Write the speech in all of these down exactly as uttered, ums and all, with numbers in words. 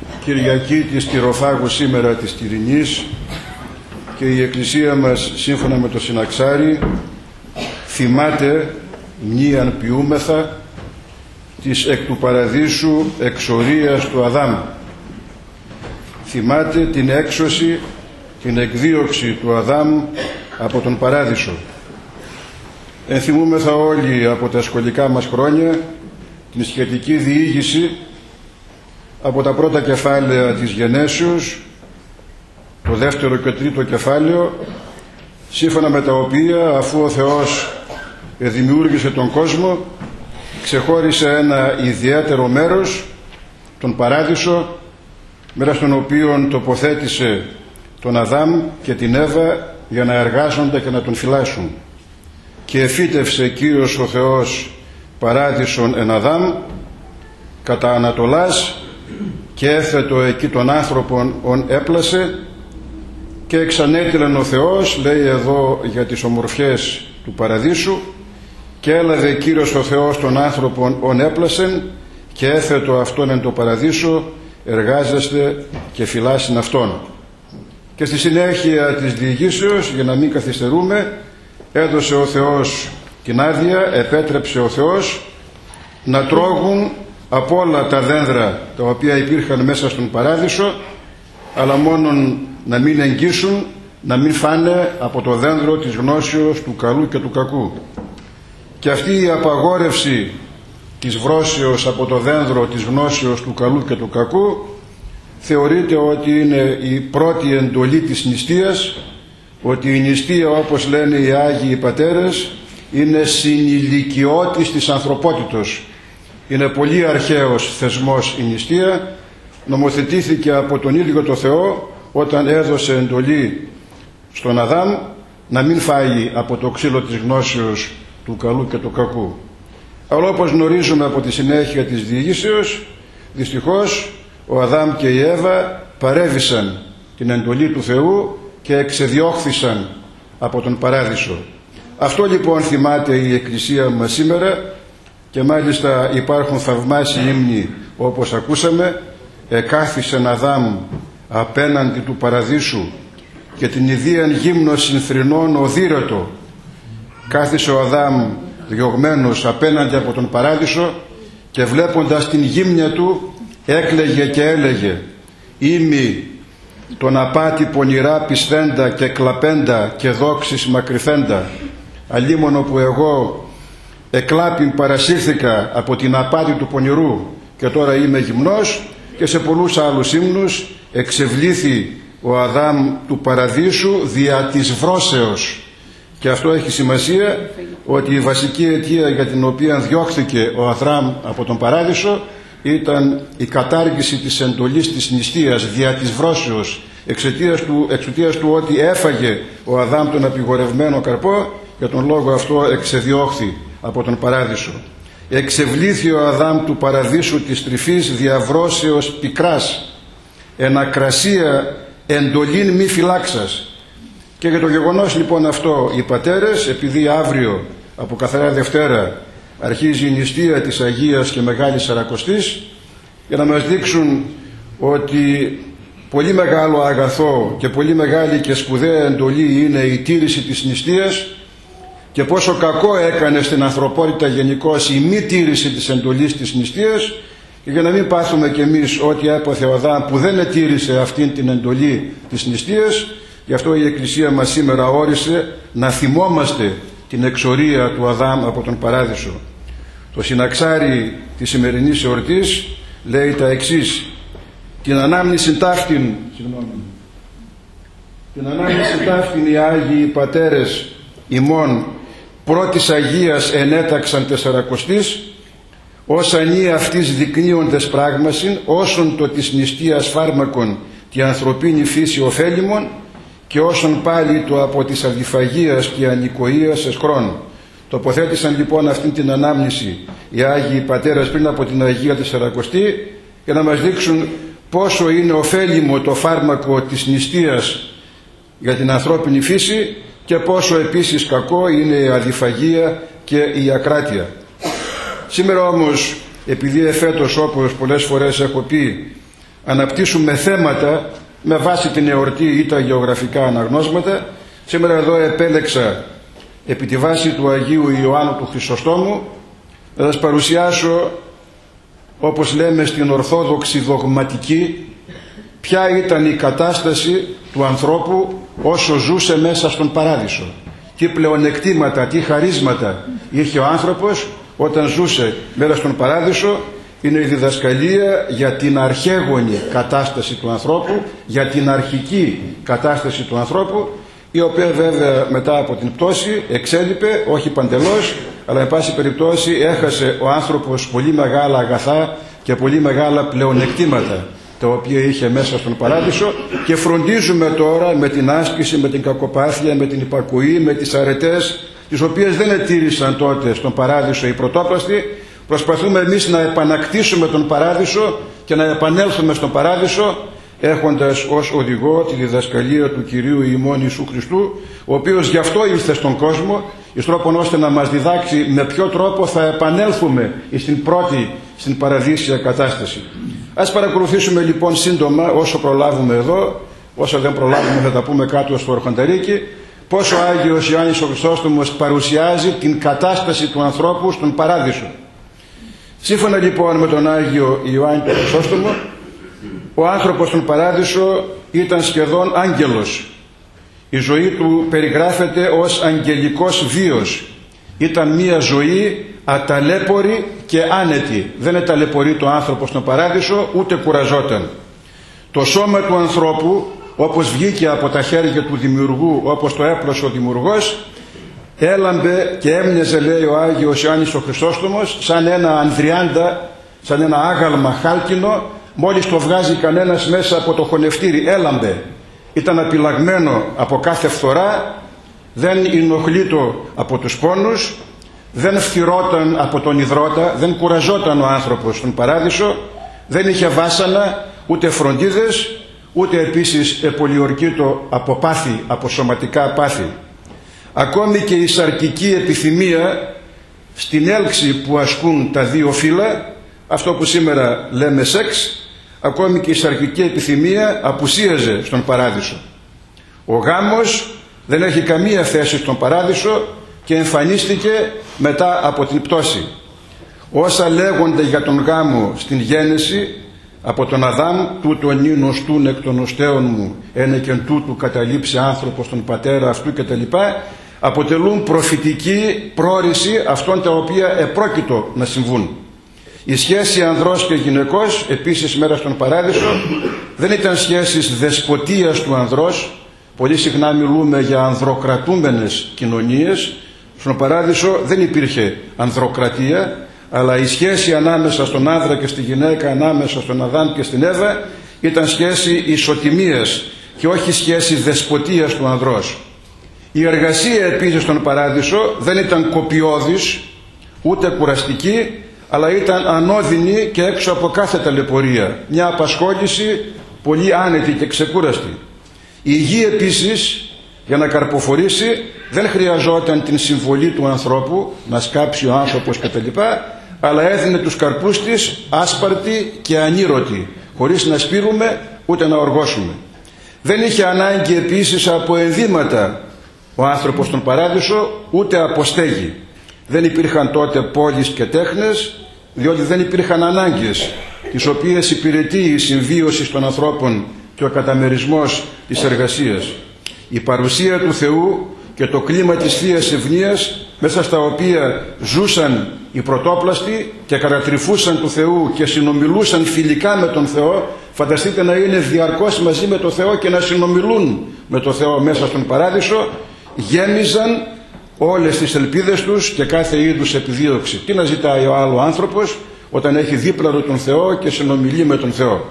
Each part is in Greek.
Κυριακή της Τυροφάγου σήμερα της Τυρινής, και η Εκκλησία μας, σύμφωνα με το Συναξάρι, θυμάται μνήαν ποιούμεθα της εκ του παραδείσου εξορίας του Αδάμ. Θυμάται την έξωση, την εκδίωξη του Αδάμ από τον Παράδεισο. Ενθυμούμεθα όλοι από τα σχολικά μας χρόνια την σχετική διήγηση από τα πρώτα κεφάλαια της Γενέσεως, το δεύτερο και τρίτο κεφάλαιο, σύμφωνα με τα οποία, αφού ο Θεός δημιούργησε τον κόσμο, ξεχώρισε ένα ιδιαίτερο μέρος, τον Παράδεισο, μέσα στον οποίο τοποθέτησε τον Αδάμ και την Εύα για να εργάζονται και να τον φυλάσσουν. Και εφύτευσε Κύριος ο Θεός παράδεισον εν Αδάμ κατά Ανατολάς, και έθετο εκεί τον άνθρωπον ον έπλασε, και εξανέτειλεν ο Θεός, λέει εδώ για τις ομορφιές του Παραδείσου, και έλαβε Κύριος ο Θεός τον άνθρωπον ον έπλασεν, και έθετο αυτόν εν το Παραδείσο, εργάζεστε και φυλάσσιν αυτόν. Και στη συνέχεια της διηγήσεως, για να μην καθυστερούμε, έδωσε ο Θεός την άδεια, επέτρεψε ο Θεός να τρώγουν από όλα τα δένδρα τα οποία υπήρχαν μέσα στον Παράδεισο, αλλά μόνον να μην εγγύσουν, να μην φάνε από το δένδρο της γνώσεως του καλού και του κακού. Και αυτή η απαγόρευση της βρώσεως από το δένδρο της γνώσεως του καλού και του κακού θεωρείται ότι είναι η πρώτη εντολή της νηστείας, ότι η νηστεία, όπως λένε οι Άγιοι Πατέρες, είναι συνηλικιώτης της ανθρωπότητος. Είναι πολύ αρχαίος θεσμός η νηστεία, νομοθετήθηκε από τον ίδιο το Θεό όταν έδωσε εντολή στον Αδάμ να μην φάει από το ξύλο της γνώσεως του καλού και του κακού. Αλλά όπως γνωρίζουμε από τη συνέχεια της διηγήσεως, δυστυχώς ο Αδάμ και η Εύα παρέβησαν την εντολή του Θεού και εξεδιώχθησαν από τον Παράδεισο. Αυτό λοιπόν θυμάται η Εκκλησία μας σήμερα, και μάλιστα υπάρχουν θαυμάσιοι ύμνοι όπως ακούσαμε: «Εκάθισεν Αδάμ απέναντι του Παραδείσου και την ιδίαν γύμνο συνθρηνών οδύρετο». Κάθισε ο Αδάμ διωγμένος απέναντι από τον Παράδεισο, και βλέποντας την γύμνια του έκλαιγε και έλεγε: «Είμαι τον απάτη πονηρά πισθέντα και κλαπέντα και δόξης μακριθέντα, αλίμονο που εγώ εκλάπην παρασύρθηκα από την απάτη του πονηρού και τώρα είμαι γυμνός». Και σε πολλούς άλλους ύμνους εξευλήθη ο Αδάμ του Παραδείσου δια της βρώσεως. Και αυτό έχει σημασία, ότι η βασική αιτία για την οποία διώχθηκε ο Αδάμ από τον Παράδεισο ήταν η κατάργηση της εντολής της νηστείας δια της βρώσεως, εξαιτίας του, εξαιτίας του ότι έφαγε ο Αδάμ τον απειγορευμένο καρπό, για τον λόγο αυτό εξεδιώχθη από τον Παράδεισο. Εξευλήθη ο Αδάμ του Παραδείσου της τρυφής διαβρώσεως πικράς, εν ακρασία εντολήν μη φυλάξας. Και για το γεγονός λοιπόν αυτό οι πατέρες, επειδή αύριο από Καθαρά Δευτέρα αρχίζει η νηστεία της Αγίας και Μεγάλης Σαρακοστής, για να μας δείξουν ότι πολύ μεγάλο αγαθό και πολύ μεγάλη και σπουδαία εντολή είναι η τήρηση της νηστείας, και πόσο κακό έκανε στην ανθρωπότητα γενικώς η μη τήρηση της εντολής της νηστείας, και για να μην πάθουμε κι εμείς ό,τι έπαθε ο Αδάμ που δεν ετήρησε αυτήν την εντολή της νηστείας, γι' αυτό η Εκκλησία μας σήμερα όρισε να θυμόμαστε την εξορία του Αδάμ από τον Παράδεισο. Το Συναξάρι της σημερινής εορτής λέει τα εξής: την ανάμνηση ταύτην, συγγνώμη, την ανάμνηση ταύτην οι Άγιοι Πατέρες ημών πρώτης Αγίας ενέταξαν τεσσαρακοστής, ως ανή αυτής δεικνύοντες πράγμασιν, όσον το της νηστείας φάρμακον τη ανθρωπίνη φύση ωφέλιμον, και όσον πάλι το από της αδιφαγίας και ανοικοίας εσκρών. Τοποθέτησαν λοιπόν αυτήν την ανάμνηση οι Άγιοι Πατέρες πριν από την Αγία Τεσσαρακοστή, για να μας δείξουν πόσο είναι ωφέλιμο το φάρμακο της νηστείας για την ανθρώπινη φύση, και πόσο επίσης κακό είναι η αδιφαγία και η ακράτεια. Σήμερα όμως, επειδή εφέτος, όπως πολλές φορές έχω πει, αναπτύσσουμε θέματα με βάση την εορτή ή τα γεωγραφικά αναγνώσματα. Σήμερα εδώ επέλεξα επί τη βάση του Αγίου Ιωάννου του Χρυσοστόμου να σας παρουσιάσω, όπως λέμε στην Ορθόδοξη δογματική, ποια ήταν η κατάσταση του ανθρώπου όσο ζούσε μέσα στον Παράδεισο. Τι πλεονεκτήματα, τι χαρίσματα είχε ο άνθρωπος όταν ζούσε μέσα στον Παράδεισο. Είναι η διδασκαλία για την αρχαίγονη κατάσταση του ανθρώπου, για την αρχική κατάσταση του ανθρώπου, η οποία βέβαια μετά από την πτώση εξέλιπε, όχι παντελώς, αλλά εν πάση περιπτώσει έχασε ο άνθρωπος πολύ μεγάλα αγαθά και πολύ μεγάλα πλεονεκτήματα τα οποία είχε μέσα στον Παράδεισο, και φροντίζουμε τώρα με την άσκηση, με την κακοπάθεια, με την υπακοή, με τις αρετές, τις οποίες δεν ετήρησαν τότε στον Παράδεισο οι πρωτόπλαστοι. Προσπαθούμε εμείς να επανακτήσουμε τον Παράδεισο και να επανέλθουμε στον Παράδεισο, έχοντας ως οδηγό τη διδασκαλία του Κυρίου ημών Ιησού Χριστού, ο οποίος γι' αυτό ήλθε στον κόσμο, εις τρόπον ώστε να μας διδάξει με ποιο τρόπο θα επανέλθουμε στην πρώτη, στην παραδείσια κατάσταση. Ας παρακολουθήσουμε λοιπόν σύντομα, όσο προλάβουμε εδώ, όσο δεν προλάβουμε θα τα πούμε κάτω στο Ορχονταρίκι, πόσο ο Άγιος Ιωάννης ο Χρυσόστομος παρουσιάζει την κατάσταση του ανθρώπου στον Παράδεισο. Σύμφωνα λοιπόν με τον Άγιο Ιωάννη τον Χρυσόστομο, ο άνθρωπος στον Παράδεισο ήταν σχεδόν άγγελος. Η ζωή του περιγράφεται ως αγγελικός βίος. Ήταν μια ζωή αταλέπορη και άνετη. Δεν εταλαιπωρεί το άνθρωπο στον Παράδεισο, ούτε κουραζόταν. Το σώμα του ανθρώπου, όπως βγήκε από τα χέρια του Δημιουργού, όπως το έπλωσε ο Δημιουργός, έλαμπε και έμοιαζε, λέει ο Άγιος Ιωάννης ο Χρυσόστομος, σαν ένα ανδριάντα, σαν ένα άγαλμα χάλκινο. Μόλις το βγάζει κανένας μέσα από το χωνευτήρι, έλαμπε. Ήταν απειλαγμένο από κάθε φθορά, δεν ενοχλείτο από τους πόνους, δεν φθυρώταν από τον υδρότα, δεν κουραζόταν ο άνθρωπος στον Παράδεισο, δεν είχε βάσανα, ούτε φροντίδες, ούτε επίσης επολιορκείτο από πάθη, από σωματικά πάθη. Ακόμη και η σαρκική επιθυμία, στην έλξη που ασκούν τα δύο φύλλα, αυτό που σήμερα λέμε σεξ, ακόμη και η σαρκική επιθυμία απουσίαζε στον Παράδεισο. Ο γάμος δεν έχει καμία θέση στον Παράδεισο και εμφανίστηκε μετά από την πτώση. Όσα λέγονται για τον γάμο στην Γένεση, από τον Αδάμ, τούτον είναι οστούν εκ των οστέων μου, ένε και τούτου καταλήψει άνθρωπος τον πατέρα αυτού κτλ., αποτελούν προφητική πρόριση αυτών τα οποία επρόκειτο να συμβούν. Η σχέση ανδρός και γυναικός επίσης μέρα στον Παράδεισο δεν ήταν σχέσεις δεσποτείας του ανδρός. Πολύ συχνά μιλούμε για ανδροκρατούμενες κοινωνίες. Στον Παράδεισο δεν υπήρχε ανδροκρατία, αλλά η σχέση ανάμεσα στον άνδρα και στη γυναίκα, ανάμεσα στον Αδάμ και στην Εύα, ήταν σχέση ισοτιμίας και όχι σχέση δεσποτείας του ανδρός. Η εργασία επίσης στον Παράδεισο δεν ήταν κοπιώδης ούτε κουραστική, αλλά ήταν ανώδυνη και έξω από κάθε ταλαιπωρία. Μια απασχόληση πολύ άνετη και ξεκούραστη. Η γη επίσης, για να καρποφορήσει, δεν χρειαζόταν την συμβολή του ανθρώπου, να σκάψει ο άνθρωπος κτλ., αλλά έδινε τους καρπούς της άσπαρτη και ανήρωτη, χωρίς να σπείρουμε ούτε να οργώσουμε. Δεν είχε ανάγκη επίσης από ενδύματα ο άνθρωπος στον Παράδεισο, ούτε από στέγη. Δεν υπήρχαν τότε πόλεις και τέχνες, διότι δεν υπήρχαν ανάγκες, τις οποίες υπηρετεί η συμβίωση των ανθρώπων και ο καταμερισμός της εργασίας. Η παρουσία του Θεού και το κλίμα της Θείας Ευνοίας, μέσα στα οποία ζούσαν οι πρωτόπλαστοι και κατατρυφούσαν του Θεού και συνομιλούσαν φιλικά με τον Θεό. Φανταστείτε να είναι διαρκώς μαζί με τον Θεό και να συνομιλούν με τον Θεό μέσα στον Παράδεισο. Γέμιζαν όλες τις ελπίδες τους και κάθε είδους επιδίωξη. Τι να ζητάει ο άλλο άνθρωπος όταν έχει δίπλα του τον Θεό και συνομιλεί με τον Θεό.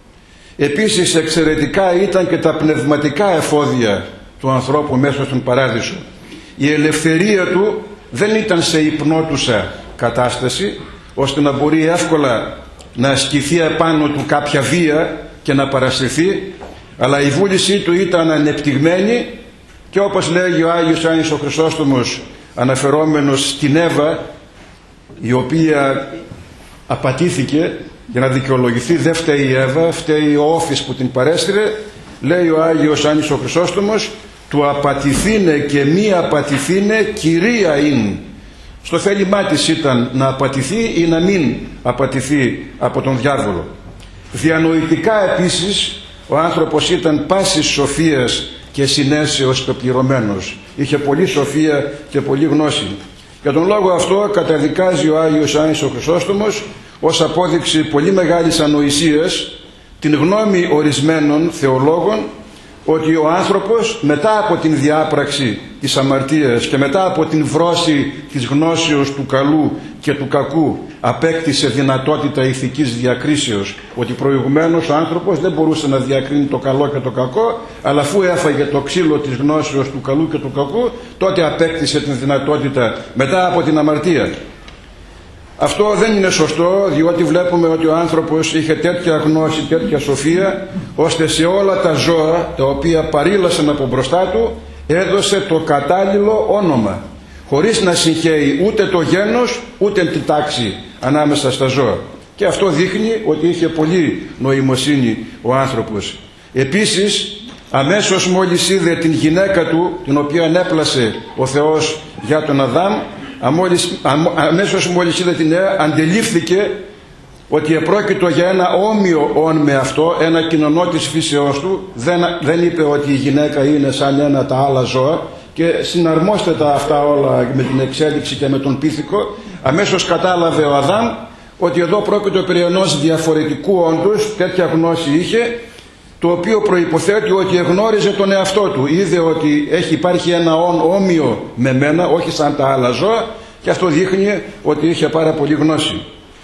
Επίσης εξαιρετικά ήταν και τα πνευματικά εφόδια του ανθρώπου μέσα στον Παράδεισο. Η ελευθερία του δεν ήταν σε υπνότουσα κατάσταση, ώστε να μπορεί εύκολα να ασκηθεί επάνω του κάποια βία και να παρασυρθεί, αλλά η βούλησή του ήταν ανεπτυγμένη και, όπως λέγει ο Άγιος Ιωάννης ο Χρυσόστομος, αναφερόμενος στην Εύα, η οποία απατήθηκε για να δικαιολογηθεί, δεν φταίει η Εύα, φταίει ο Όφης που την παρέστηρε. Λέει ο Άγιος Άνης ο Χρυσόστομος, του απατηθήνε και μη απατηθήνε κυρία ειν. Στο θέλημά της ήταν να απατηθεί ή να μην απατηθεί από τον διάβολο. Διανοητικά επίσης ο άνθρωπος ήταν πάσης σοφίας και συνέσεως πεπληρωμένος. Είχε πολλή σοφία και πολλή γνώση. Για τον λόγο αυτό καταδικάζει ο Άγιος Άνης ο Χρυσόστομος ως απόδειξη πολύ μεγάλης ανοησίας την γνώμη ορισμένων θεολόγων ότι ο άνθρωπος μετά από την διάπραξη της αμαρτίας και μετά από την βρώση της γνώσεως του καλού και του κακού απέκτησε δυνατότητα ηθικής διακρίσεως, ότι προηγουμένως ο άνθρωπος δεν μπορούσε να διακρίνει το καλό και το κακό, αλλά αφού έφαγε το ξύλο της γνώσεως του καλού και του κακού, τότε απέκτησε την δυνατότητα μετά από την αμαρτία. Αυτό δεν είναι σωστό, διότι βλέπουμε ότι ο άνθρωπος είχε τέτοια γνώση, τέτοια σοφία, ώστε σε όλα τα ζώα τα οποία παρήλασαν από μπροστά του έδωσε το κατάλληλο όνομα, χωρίς να συγχαίει ούτε το γένος ούτε την τάξη ανάμεσα στα ζώα. Και αυτό δείχνει ότι είχε πολύ νοημοσύνη ο άνθρωπος. Επίσης, αμέσως μόλις είδε την γυναίκα του, την οποία ανέπλασε ο Θεός για τον Αδάμ, αμόλις, αμέσως μόλις είδε την νέα, αντελήφθηκε ότι επρόκειτο για ένα όμοιο όν με αυτό, ένα κοινωνό της φύσεώς του. Δεν, δεν είπε ότι η γυναίκα είναι σαν ένα τα άλλα ζώα και συναρμόστε τα αυτά όλα με την εξέλιξη και με τον πίθηκο. Αμέσως κατάλαβε ο Αδάμ ότι εδώ πρόκειτο περί ενός διαφορετικού όντως, τέτοια γνώση είχε, το οποίο προϋποθέτει ότι εγνώριζε τον εαυτό του. Είδε ότι έχει, υπάρχει ένα όν όμοιο με μένα, όχι σαν τα άλλα ζώα, και αυτό δείχνει ότι είχε πάρα πολύ γνώση.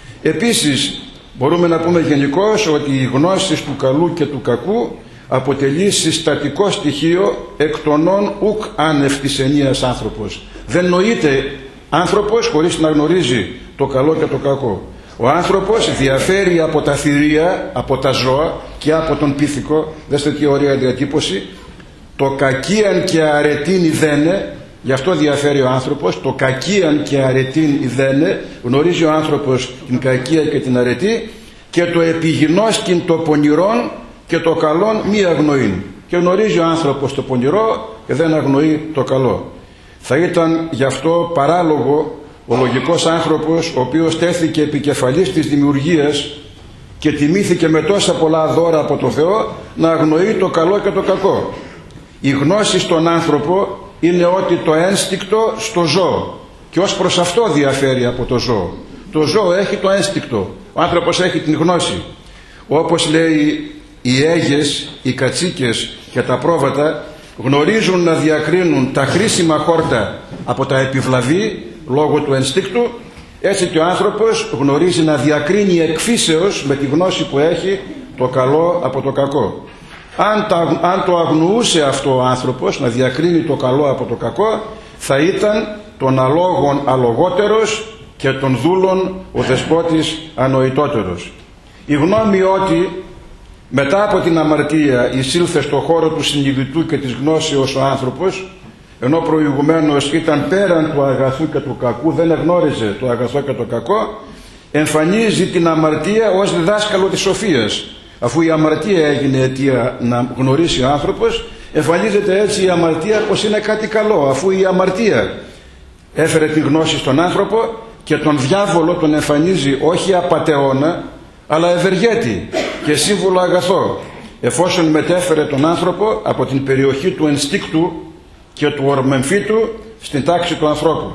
Επίσης μπορούμε να πούμε γενικώς ότι η γνώση του καλού και του κακού αποτελεί συστατικό στοιχείο εκ των όν ουκ άνευ της ενίας άνθρωπος. Δεν νοείται άνθρωπος χωρίς να γνωρίζει το καλό και το κακό. Ο άνθρωπος διαφέρει από τα θηρία, από τα ζώα και από τον πίθηκο. Δέστε τι ωραία διατύπωση. Το κακίαν και αρετήν ιδένε, γι' αυτό διαφέρει ο άνθρωπος. Το κακίαν και αρετήν ιδένε, γνωρίζει ο άνθρωπος την κακία και την αρετή, και το επιγεινώσκην το πονηρόν και το καλόν μη αγνοήν. Και γνωρίζει ο άνθρωπος το πονηρό και δεν αγνοεί το καλό. Θα ήταν γι' αυτό παράλογο ο λογικός άνθρωπος, ο οποίος τέθηκε επικεφαλής της δημιουργίας και τιμήθηκε με τόσα πολλά δώρα από το Θεό, να αγνοεί το καλό και το κακό. Η γνώση στον άνθρωπο είναι ότι το ένστικτο στο ζώο, και ως προς αυτό διαφέρει από το ζώο. Το ζώο έχει το ένστικτο, ο άνθρωπος έχει την γνώση. Όπως λέει, οι αίγες, οι κατσίκες και τα πρόβατα γνωρίζουν να διακρίνουν τα χρήσιμα χόρτα από τα επιβλαβή λόγω του ενστίκτου, έτσι και ο άνθρωπος γνωρίζει να διακρίνει εκφύσεως με τη γνώση που έχει το καλό από το κακό. Αν, τα, αν το αγνοούσε αυτό ο άνθρωπος, να διακρίνει το καλό από το κακό, θα ήταν των αλόγων αλογότερος και των δούλων ο δεσπότης ανοητότερος. Η γνώμη ότι μετά από την αμαρτία εισήλθε στο χώρο του συνειδητού και της γνώσεως ο άνθρωπος, ενώ προηγουμένως ήταν πέραν του αγαθού και του κακού, δεν εγνώριζε το αγαθό και το κακό, εμφανίζει την αμαρτία ως διδάσκαλο της σοφίας. Αφού η αμαρτία έγινε αιτία να γνωρίσει ο άνθρωπος, εμφανίζεται έτσι η αμαρτία πως είναι κάτι καλό, αφού η αμαρτία έφερε τη γνώση στον άνθρωπο, και τον διάβολο τον εμφανίζει όχι απατεώνα, αλλά ευεργέτη και σύμβολο αγαθό, εφόσον μετέφερε τον άνθρωπο από την περιοχή του ενστίκτου και του ορμεμφύτου στην τάξη του ανθρώπου.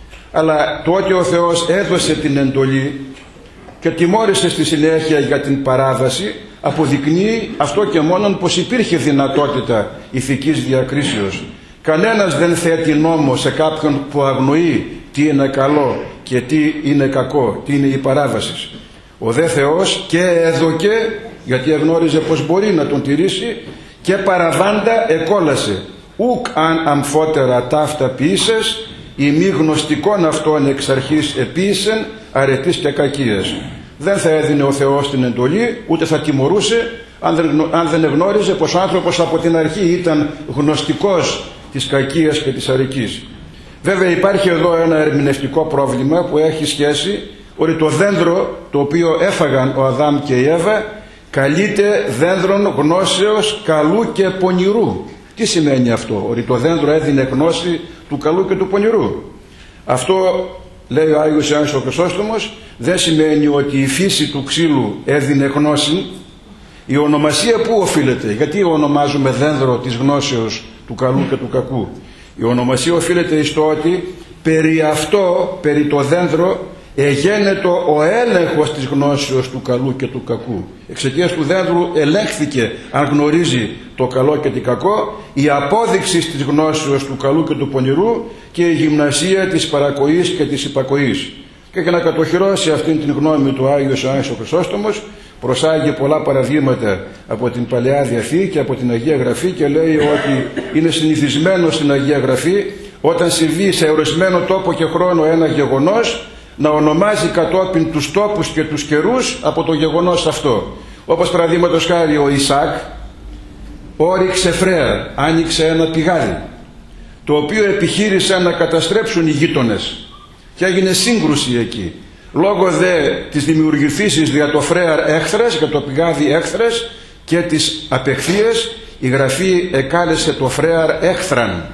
Αλλά το ότι ο Θεός έδωσε την εντολή και τιμώρησε στη συνέχεια για την παράδαση, αποδεικνύει αυτό και μόνον πως υπήρχε δυνατότητα ηθικής διακρίσεως. Κανένας δεν θέτει νόμο σε κάποιον που αγνοεί τι είναι καλό και τι είναι κακό, τι είναι η παράδαση. Ο δε Θεός και έδωκε, γιατί εγνώριζε πως μπορεί να τον τηρήσει, και παραβάντα εκόλασε. Ουκ αν αμφότερα ταύτα ποιήσες, ή μη γνωστικών αυτών εξ αρχής επίησεν αρετής και κακίας. Δεν θα έδινε ο Θεός την εντολή, ούτε θα τιμωρούσε αν δεν, αν δεν εγνώριζε πως ο άνθρωπος από την αρχή ήταν γνωστικός της κακίας και της αρετής. Βέβαια υπάρχει εδώ ένα ερμηνευτικό πρόβλημα που έχει σχέση ότι το δέντρο το οποίο έφαγαν ο Αδάμ και η Εύα καλείται δένδρον γνώσεως καλού και πονηρού. Τι σημαίνει αυτό? Ότι το δέντρο έδινε γνώση του καλού και του πονηρού. Αυτό, λέει ο Άγιος Ιωάννης ο Χρυσόστομος, δεν σημαίνει ότι η φύση του ξύλου έδινε γνώση. Η ονομασία πού οφείλεται? Γιατί ονομάζουμε δένδρο της γνώσεως του καλού και του κακού? Η ονομασία οφείλεται στο ότι περί αυτό, περί το δένδρο, εγένετο ο έλεγχος της γνώσεως του καλού και του κακού. Εξαιτίας του δένδρου ελέγχθηκε αν γνωρίζει το καλό και το κακό, η απόδειξη της γνώσεως του καλού και του πονηρού και η γυμνασία της παρακοής και της υπακοής. Και για να κατοχυρώσει αυτήν την γνώμη του Άγιος Ιωάννης ο Χρυσόστομος, προσάγει πολλά παραδείγματα από την Παλαιά Διαθήκη και από την Αγία Γραφή και λέει ότι είναι συνηθισμένο στην Αγία Γραφή όταν συμβεί σε ορισμένο τόπο και χρόνο ένα γεγονός να ονομάζει κατόπιν τους τόπους και τους καιρούς από το γεγονός αυτό. Όπως παραδείγματος χάρη ο Ισάκ όριξε φρέαρ, άνοιξε ένα πηγάδι, το οποίο επιχείρησαν να καταστρέψουν οι γείτονες και έγινε σύγκρουση εκεί. Λόγω δε της δημιουργηθήσης δια το φρέαρ έχθρας, για το πηγάδι έχθρας και της απεχθείας, η Γραφή εκάλεσε το φρέαρ έχθραν.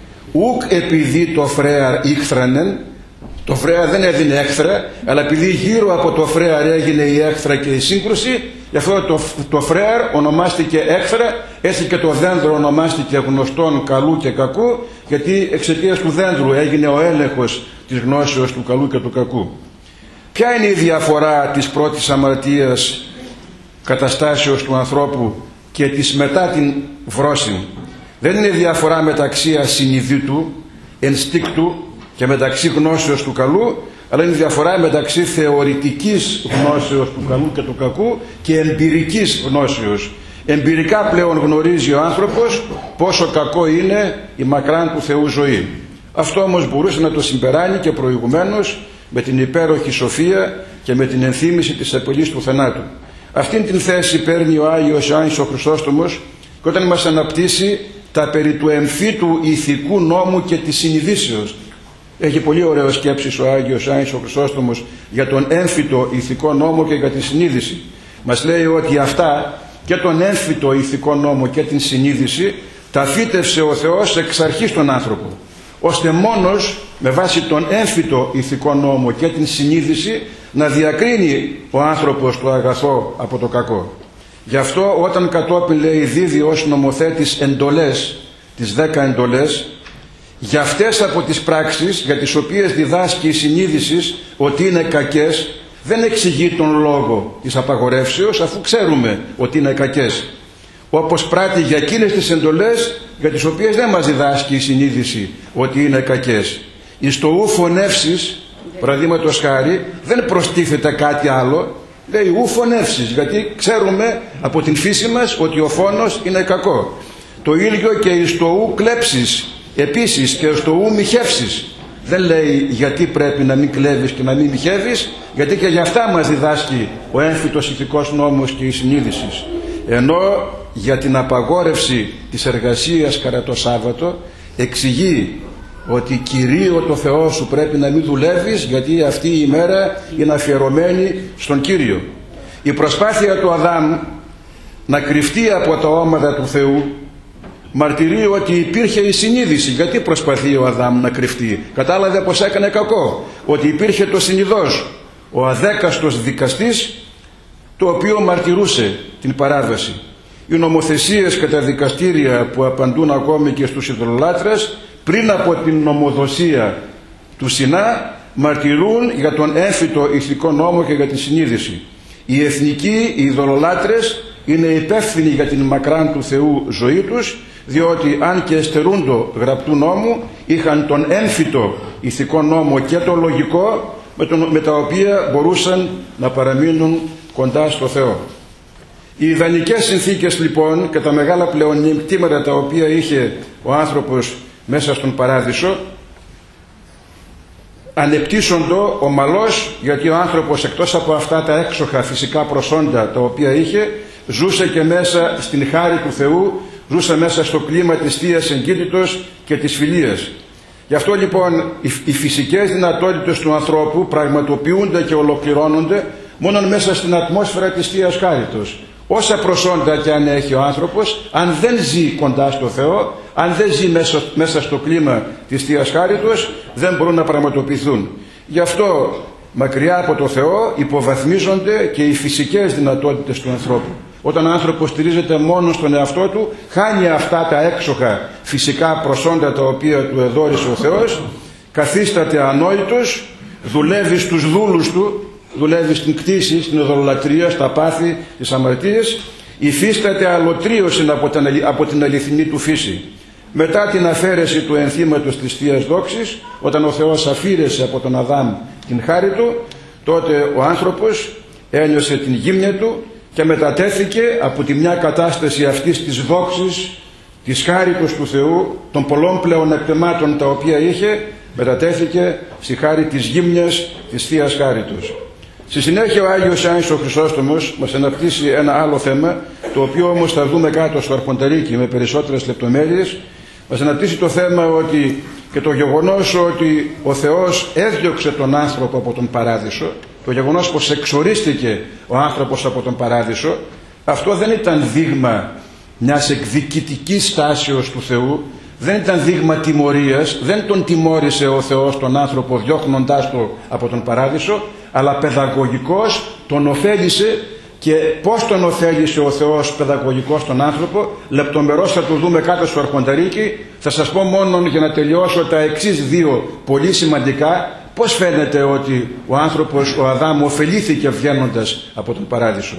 Ουκ επειδή το φρέαρ ήχθρανεν, το φρέαρ δεν έδινε έχθρα, αλλά επειδή γύρω από το φρέαρ έγινε η έχθρα και η σύγκρουση, γι' αυτό το, το φρέαρ ονομάστηκε έχθρα, έτσι και το δέντρο ονομάστηκε γνωστόν καλού και κακού, γιατί εξαιτίας του δέντρου έγινε ο έλεγχος της γνώσεως του καλού και του κακού. Ποια είναι η διαφορά της πρώτης αμαρτίας καταστάσεως του ανθρώπου και της μετά την βρώση? Δεν είναι διαφορά μεταξύ ασυνειδήτου, ενστίκτου και μεταξύ γνώσεως του καλού, αλλά είναι διαφορά μεταξύ θεωρητικής γνώσεως του καλού και του κακού και εμπειρικής γνώσεως. Εμπειρικά πλέον γνωρίζει ο άνθρωπος πόσο κακό είναι η μακράν του Θεού ζωή. Αυτό όμως μπορούσε να το συμπεράνει και προηγουμένως με την υπέροχη σοφία και με την ενθύμηση της απειλής του θανάτου. Αυτήν την θέση παίρνει ο Άγιος Ιωάννης ο Χρυσόστομος και όταν μας αναπτύσσει τα περί του εμφύτου ηθικού νόμου και της συνειδήσεως. Έχει πολύ ωραίο σκέψεις ο Άγιος Ιωάννης ο Χρυσόστομος για τον έμφυτο ηθικό νόμο και για τη συνείδηση. Μας λέει ότι αυτά, και τον έμφυτο ηθικό νόμο και την συνείδηση, τα φύτευσε ο Θεός εξ αρχής τον άνθρωπο, ώστε μόνος με βάση τον έμφυτο ηθικό νόμο και την συνείδηση να διακρίνει ο άνθρωπος το αγαθό από το κακό. Γι' αυτό όταν κατόπιν, λέει, δίδει ως νομοθέτης εντολές, τις δέκα εντολές, για αυτές από τις πράξεις για τις οποίες διδάσκει η συνείδηση ότι είναι κακές, δεν εξηγεί τον λόγο της απαγορεύσεως, αφού ξέρουμε ότι είναι κακές. Όπως πράττει για εκείνες τις εντολές για τις οποίες δεν μας διδάσκει η συνείδηση ότι είναι κακές. Εις το ου φωνεύσεις, παραδείγματος χάρη, δεν προστίθεται κάτι άλλο, λέει ου φωνεύσεις, γιατί ξέρουμε από την φύση μας ότι ο φόνος είναι κακό. Το ίδιο και εις το ου κλέψεις, επίσης και στο ου μοιχεύσεις. Δεν λέει γιατί πρέπει να μην κλέβεις και να μην μοιχεύεις, γιατί και για αυτά μας διδάσκει ο έμφυτος ηθικός νόμος και η συνείδηση. Ενώ για την απαγόρευση της εργασίας κατά το Σάββατο εξηγεί ότι Κυρίω το Θεό σου πρέπει να μην δουλεύεις, γιατί αυτή η ημέρα είναι αφιερωμένη στον Κύριο. Η προσπάθεια του Αδάμ να κρυφτεί από τα όματα του Θεού μαρτυρεί ότι υπήρχε η συνείδηση. Γιατί προσπαθεί ο Αδάμ να κρυφτεί? Κατάλαβε πως έκανε κακό, ότι υπήρχε το συνειδός, ο αδέκαστος δικαστής, το οποίο μαρτυρούσε την παράδοση. Οι νομοθεσίες και τα δικαστήρια που απαντούν ακόμη και στους ειδωλολάτρες πριν από την νομοδοσία του Σινά μαρτυρούν για τον έμφυτο ηθικό νόμο και για τη συνείδηση. Οι εθνικοί, οι ειδωλολάτρες, είναι υπεύθυνοι για την μακράν του Θεού ζωή τους, διότι αν και εστερούν το γραπτού νόμου, είχαν τον έμφυτο ηθικό νόμο και το λογικό, με, τον, με τα οποία μπορούσαν να παραμείνουν κοντά στο Θεό. Οι ιδανικές συνθήκες λοιπόν και τα μεγάλα πλεονεκτήματα τα οποία είχε ο άνθρωπος μέσα στον παράδεισο ανεπτύσσοντο ομαλώς, γιατί ο άνθρωπος εκτός από αυτά τα έξοχα φυσικά προσόντα τα οποία είχε, ζούσε και μέσα στην χάρη του Θεού, ζούσε μέσα στο κλίμα της Θείας Εγκύτητος και της φιλίας. Γι' αυτό λοιπόν οι φυσικές δυνατότητες του ανθρώπου πραγματοποιούνται και ολοκληρώνονται μόνο μέσα στην ατμόσφαιρα της Θείας Χάριτος. Όσα προσόντα και αν έχει ο άνθρωπος, αν δεν ζει κοντά στο Θεό, αν δεν ζει μέσα, μέσα στο κλίμα της Θείας Χάριτος, δεν μπορούν να πραγματοποιηθούν. Γι' αυτό μακριά από το Θεό υποβαθμίζονται και οι φυσικές δυνατότητες του ανθρώπου. Όταν ο άνθρωπος στηρίζεται μόνο στον εαυτό του, χάνει αυτά τα έξοχα φυσικά προσόντα τα οποία του εδώρισε ο Θεός, καθίσταται ανόητος, δουλεύει στους δούλους του, δουλεύει στην κτήση, στην ειδωλολατρία, στα πάθη, στις αμαρτίες, υφίσταται αλωτρίωση από την, από την αληθινή του φύση. Μετά την αφαίρεση του ενθύματος της Θείας Δόξης, όταν ο Θεός αφήρεσε από τον Αδάμ την χάρη του, τότε ο άνθρωπος ένιωσε την γύμνια του και μετατέθηκε από τη μια κατάσταση αυτής της δόξης, της χάριτος του Θεού, των πολλών πλεονεκτημάτων τα οποία είχε, μετατέθηκε στη χάρη της γύμνιας της Θείας Χάριτος. Στη συνέχεια ο Άγιος Ιωάννης ο Χρυσόστομος μας αναπτύσσει ένα άλλο θέμα, το οποίο όμως θα δούμε κάτω στο Αρχονταρίκι με περισσότερες λεπτομέρειες. Μας αναπτύσσει το θέμα ότι και το γεγονός ότι ο Θεός έδιωξε τον άνθρωπο από τον Παράδεισο, το γεγονός πως εξορίστηκε ο άνθρωπος από τον Παράδεισο, αυτό δεν ήταν δείγμα μιας εκδικητικής στάσεως του Θεού, δεν ήταν δείγμα τιμωρίας, δεν τον τιμώρησε ο Θεός τον άνθρωπο διώχνοντάς το από τον Παράδεισο, αλλά παιδαγωγικός τον ωφέλισε. Και πώς τον ωφέλισε ο Θεός παιδαγωγικός τον άνθρωπο, λεπτομερώς θα το δούμε κάτω στο Αρχονταρίκι. Θα σας πω μόνο για να τελειώσω τα εξής δύο πολύ σημαντικά, πώς φαίνεται ότι ο άνθρωπος, ο Αδάμ, ωφελήθηκε βγαίνοντας από τον Παράδεισο.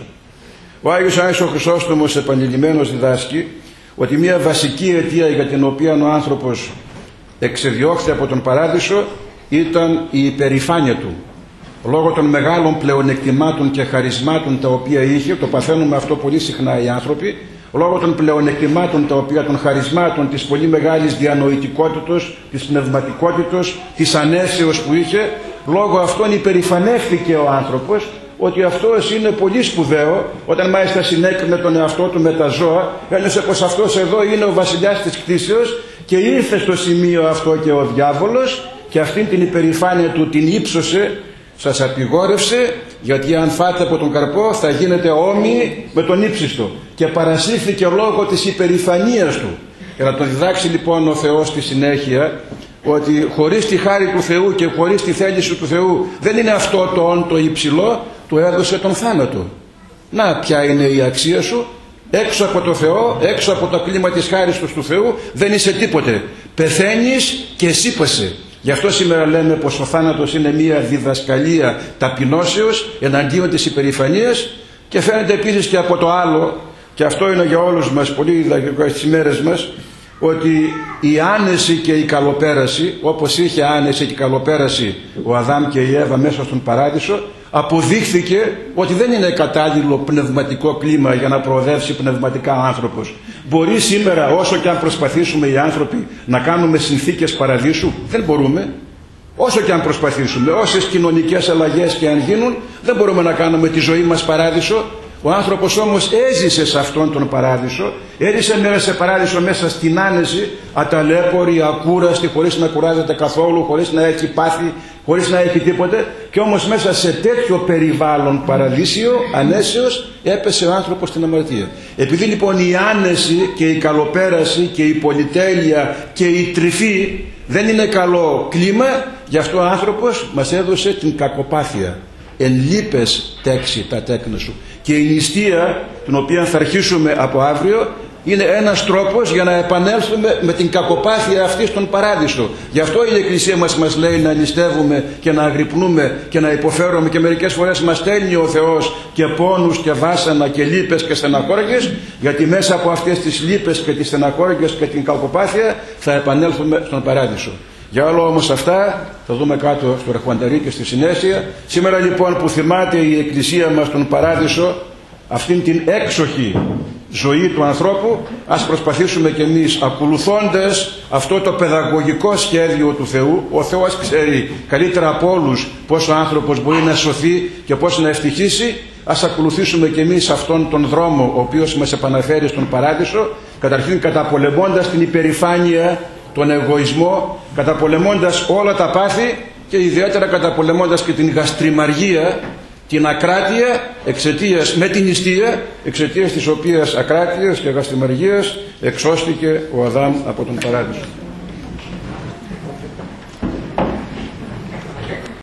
Ο Άγιος Ιωάννης ο Χρυσόστομος επανειλημμένος διδάσκει ότι μια βασική αιτία για την οποία ο άνθρωπος εξεδιώχθη από τον Παράδεισο ήταν η υπερηφάνεια του. Λόγω των μεγάλων πλεονεκτημάτων και χαρισμάτων τα οποία είχε, το παθαίνουμε αυτό πολύ συχνά οι άνθρωποι, λόγω των πλεονεκτημάτων τα οποία, των χαρισμάτων, της πολύ μεγάλης διανοητικότητος, της πνευματικότητος, της ανέσεως που είχε, λόγω αυτών υπερηφανεύτηκε ο άνθρωπος ότι αυτός είναι πολύ σπουδαίο. Όταν μάλιστα συνέκρινε τον εαυτό του με τα ζώα, ένιωσε πως αυτός εδώ είναι ο βασιλιάς της κτήσεως, και ήρθε στο σημείο αυτό και ο διάβολος και αυτήν την υπερηφάνεια του την ύψωσε. Σας απειγόρευσε, γιατί αν φάτε από τον καρπό θα γίνετε όμοιοι με τον ύψιστο, και παρασύρθηκε λόγω της υπερηφανίας του. Για να τον διδάξει λοιπόν ο Θεός στη συνέχεια ότι χωρίς τη χάρη του Θεού και χωρίς τη θέληση του Θεού δεν είναι αυτό το όν το υψηλό, του έδωσε τον θάνατο. Να ποια είναι η αξία σου? Έξω από το Θεό, έξω από το κλίμα της χάρης του Θεού δεν είσαι τίποτε. Πεθαίνεις και σύπασε. Γι' αυτό σήμερα λέμε πως ο θάνατος είναι μια διδασκαλία ταπεινώσεως εναντίον της υπερηφανίας, και φαίνεται επίσης και από το άλλο, και αυτό είναι για όλους μας πολύ διδακτικό στις ημέρες μας, ότι η άνεση και η καλοπέραση, όπως είχε άνεση και καλοπέραση ο Αδάμ και η Εύα μέσα στον Παράδεισο, αποδείχθηκε ότι δεν είναι κατάλληλο πνευματικό κλίμα για να προοδεύσει πνευματικά ο άνθρωπος. Μπορεί σήμερα, όσο και αν προσπαθήσουμε οι άνθρωποι να κάνουμε συνθήκες παραδείσου, δεν μπορούμε. Όσο και αν προσπαθήσουμε, όσες κοινωνικές αλλαγές και αν γίνουν, δεν μπορούμε να κάνουμε τη ζωή μας παράδεισο. Ο άνθρωπος όμως έζησε σε αυτόν τον παράδεισο, έζησε μέσα σε παράδεισο, μέσα στην άνεση, αταλέπορη, ακούραστη, χωρίς να κουράζεται καθόλου, χωρίς να έχει πάθη, χωρίς να έχει τίποτε, και όμως μέσα σε τέτοιο περιβάλλον παραδείσιο, ανέσεως, έπεσε ο άνθρωπος στην αμαρτία. Επειδή λοιπόν η άνεση και η καλοπέραση και η πολυτέλεια και η τρυφή δεν είναι καλό κλίμα, γι' αυτό ο άνθρωπος μας έδωσε την κακοπάθεια. Εν λείπες τέξει τα τέκνα σου. Και η νηστεία, την οποία θα αρχίσουμε από αύριο, είναι ένας τρόπος για να επανέλθουμε με την κακοπάθεια αυτή στον Παράδεισο. Γι' αυτό η Εκκλησία μας μας λέει να νηστεύουμε και να αγρυπνούμε και να υποφέρουμε, και μερικές φορές μας στέλνει ο Θεός και πόνους και βάσανα και λύπες και στεναχώριες, γιατί μέσα από αυτές τις λύπες και τις στεναχώριες και την κακοπάθεια θα επανέλθουμε στον Παράδεισο. Για όλα όμως αυτά θα δούμε κάτω στο Αρχονταρίκι και στη συνέχεια. Σήμερα λοιπόν που θυμάται η Εκκλησία μας τον Παράδεισο, αυτήν την έξοχη ζωή του ανθρώπου, ας προσπαθήσουμε κι εμείς, ακολουθώντας αυτό το παιδαγωγικό σχέδιο του Θεού. Ο Θεός ξέρει καλύτερα από όλους πώς ο άνθρωπος μπορεί να σωθεί και πώς να ευτυχήσει. Ας ακολουθήσουμε κι εμείς αυτόν τον δρόμο ο οποίος μας επαναφέρει στον Παράδεισο, καταρχήν καταπολεμώντας την υπερηφάνεια τον εγωισμό, καταπολεμώντας όλα τα πάθη και ιδιαίτερα καταπολεμώντας και την γαστριμαργία, την ακράτεια, εξαιτίας, με την νηστεία, εξαιτίας της οποίας ακράτειας και γαστριμαργίας εξώστηκε ο Αδάμ από τον παράδεισο.